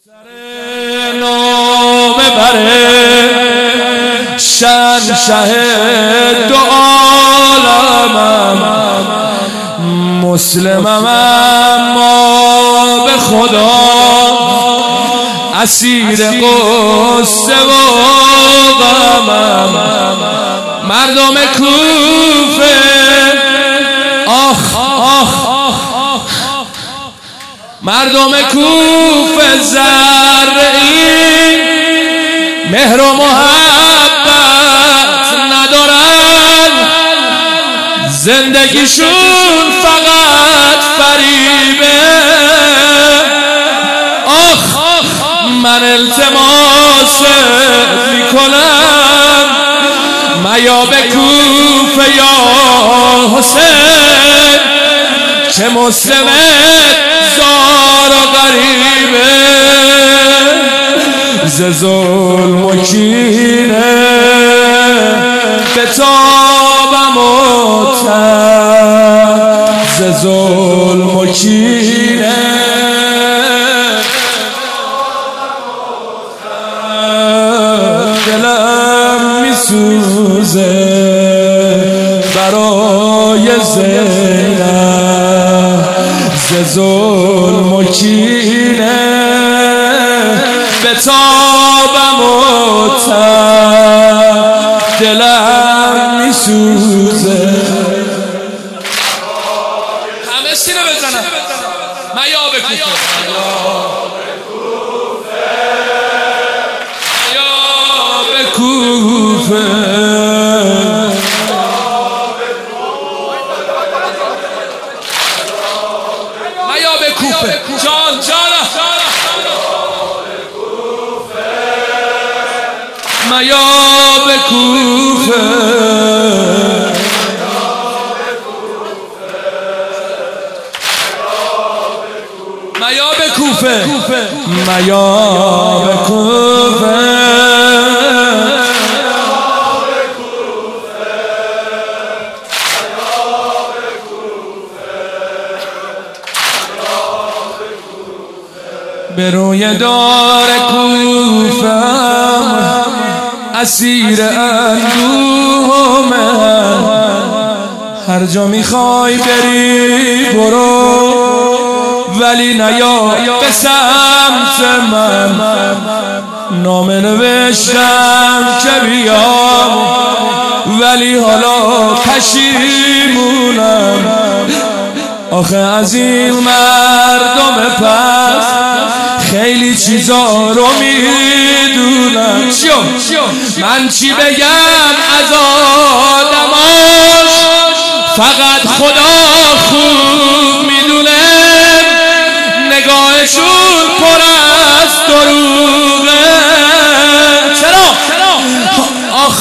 نام بره شهنشه دو عالمم مسلمم اما به خدا اسیر قصه و غمم مردم کوفه آخ آخ مردم کوفه زرعی مهر و محبت ندارن زندگیشون فقط فریبه آخ من التماس میکنم میا به کوفه یا حسین که مسلم زار و غریبه ز ظلم و کینه به تابم و تب ز ظلم و کینه دلم میسوزه برای زینب ز ظلم و کینه به تابم و تب دلم میسوزه همه سینه بزنن میا به کوفه میا به کوفه جان جانم میا به کوفه میا به کوفه میا به کوفه به روی دار کوفه اسیر اندوهمه هر جا میخوای بری برو ولی نیا به سمت من نامه نوشتم که بیام ولی حالا پشیمونم آخه از این مردم پس خیلی چیزا رو میدونم من چی بگم از آدماش فقط خدا خوب میدونه نگاهشون پر از دروغه چرا؟ آخ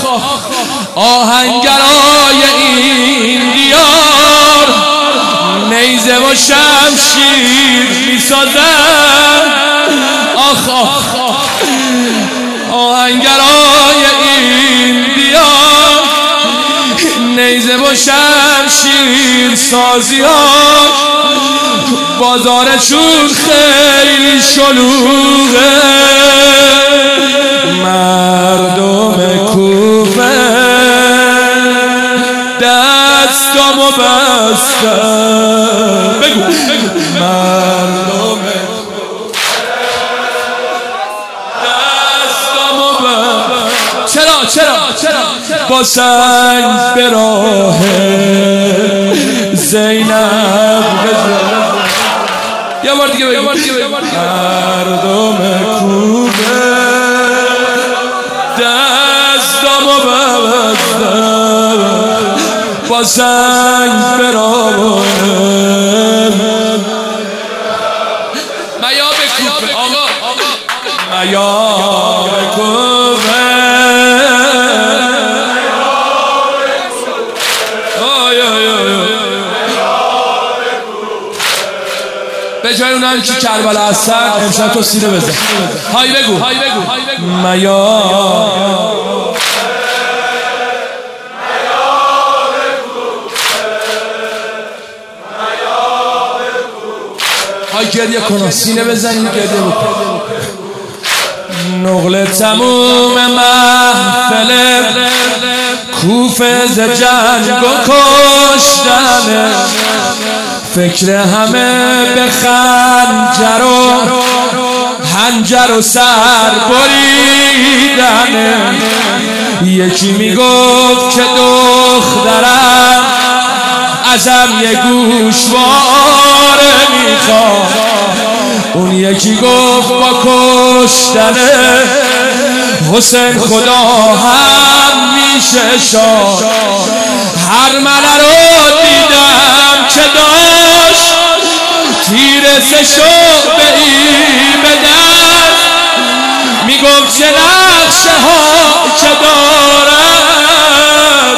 آهنگرای این دیار نیزه و شمشیر میسازن آخ آهنگرای این دیار نیزه و شمشیر سازی ها بازارشون خیلی شلوغه مردم کوفه دستامو بستم بگو مردم دستامو بستم چرا با سنگ به راه زینب یه بار دیگه بگو مردم کوفه دستامو بستم با سنگ برام میا به کوفه آقا میا به کوفه به جای اونم که کربلا هستن امشب تو سینه بزن های بگو میا میخوای گریه کن سینه بزنی گریه بکن. نقل تموم محفل کوفه ز جنگ و کشتن، فکر همه به خنجر و حنجر و سر بریدن. یکی میگفت که دخترم ازم یه گوشواره میخواد، اون یکی گفت با کشتن حسین خدا هم میشه شاد. هر مله رو دیدم که داشت تیر سشو به این بدن، میگفت چه نقشه ها که دارم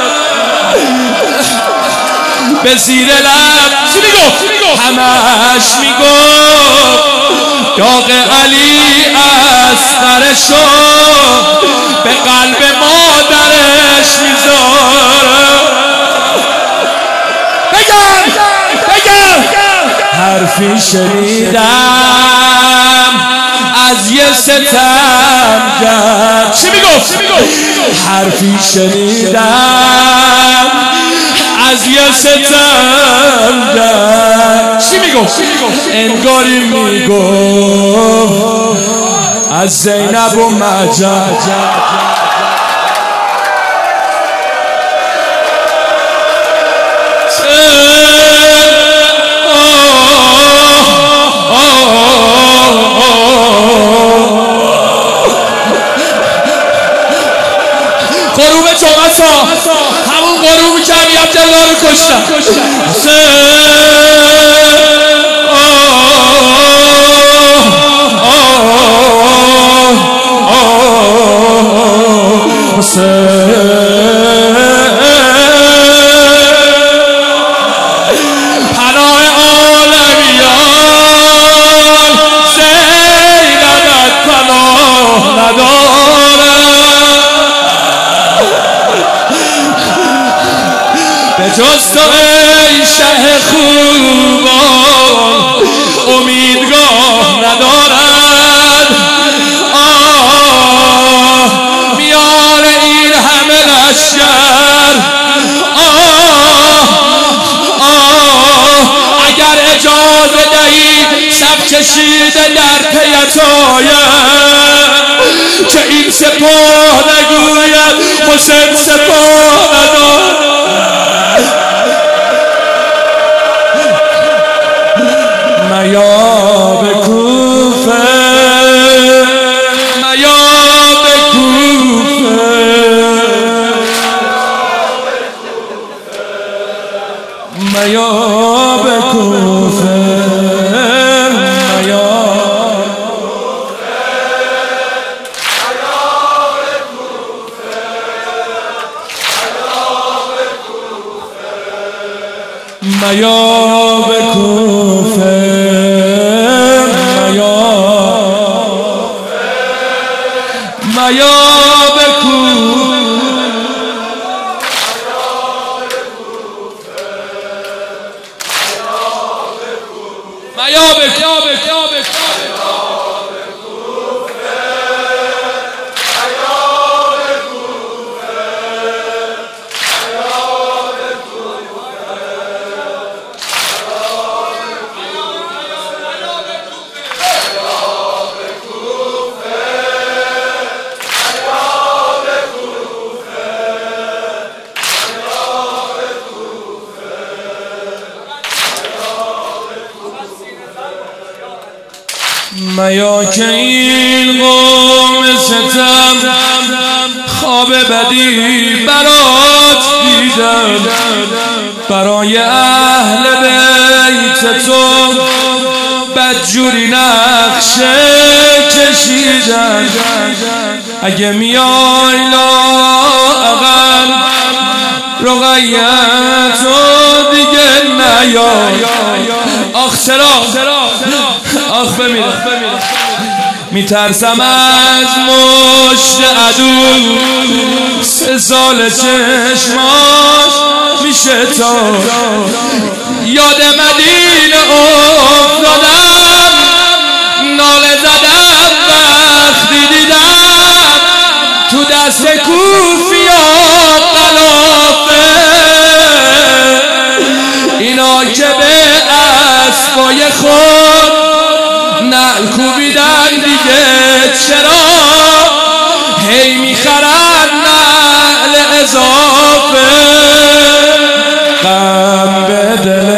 به زیر لب. چی میگفت؟ همش میگفت داغ علی اصغرشو به قلب مادرش میذاره. بگم حرفی شنیدم از یه ستمگر. چی میگفت؟ حرفی شنیدم از یه ستمگر. چی میگفت؟ انگاری میگفت از زینب و مجد. غروب جمعه همون غروبی که علی عبدالله رو کشتن. پناه عالمیان زینبت پناه نداره، به جز تو ای شه خوبان امیدگاه ندارد. میان این همه لشکر اگر اجازه دهید صف کشیده در پیت آید که این سپاه نگوید حسین سپاه ندارد. میاب کوفه میاب کوفه میاب کوفه میاب کوفه میاب کوفه میا که این قوم ستم خواب بدی برات دیدم، برای اهل بیت تو بدجوری نقشه کشیدن. اگه میای لااقل رقیت و دیگه نیای. آخ چرا آخ بمیرم میترسم از مشت عدو، 3 سال چشماش میشه تا یاد مدینه افتادم، ناله زدم وقتی دیدم تو دست کوفیا قلافه، اینا که به اسبای خود نعل کوبیدن دیگه چرا هی میخرن نعل اضافه. غم به دل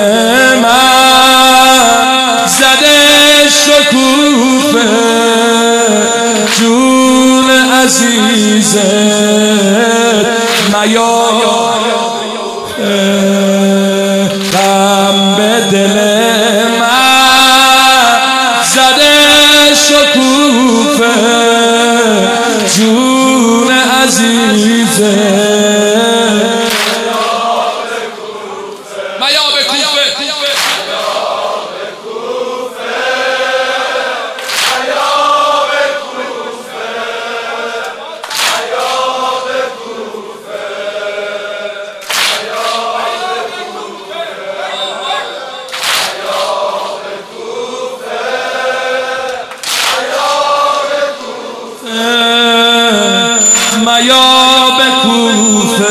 من زده شکوفه، جون عزیزت میار، غم به دل من زده شکوفه، جون عزیزت میا به کوفه،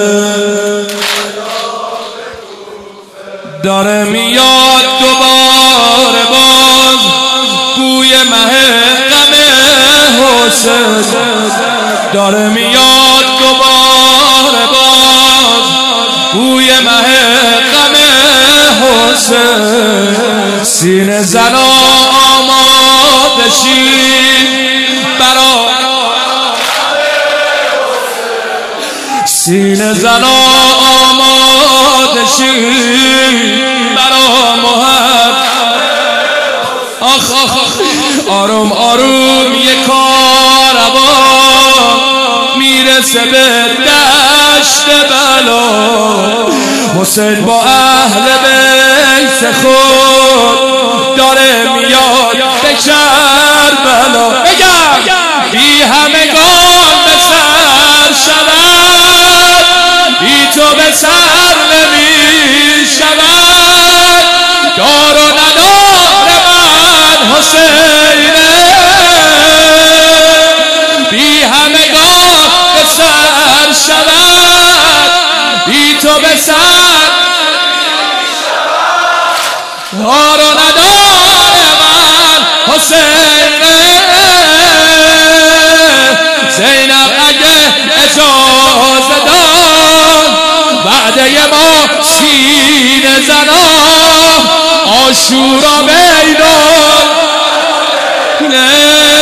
داره میاد دوباره باز بوی مه غم حسین، داره میاد دوباره باز بوی مه غم حسین. سینه زنا آماده شید برا، سینه زنا آماده شید برا محبت. آخ آخ آروم آروم یک کاروان میرسه به دشت بلا، حسین با اهل بیت خود داره میاد به کربلا. بگم بی همگان به سر شود، بی تو به سر نمی شود، دار و ندار من حسینه، بی همگان به سر شود، بی تو به سر دار و ندار من حسینه. زینب اگه اجازه داد وعده ما سینه زنا، عاشورا بیدار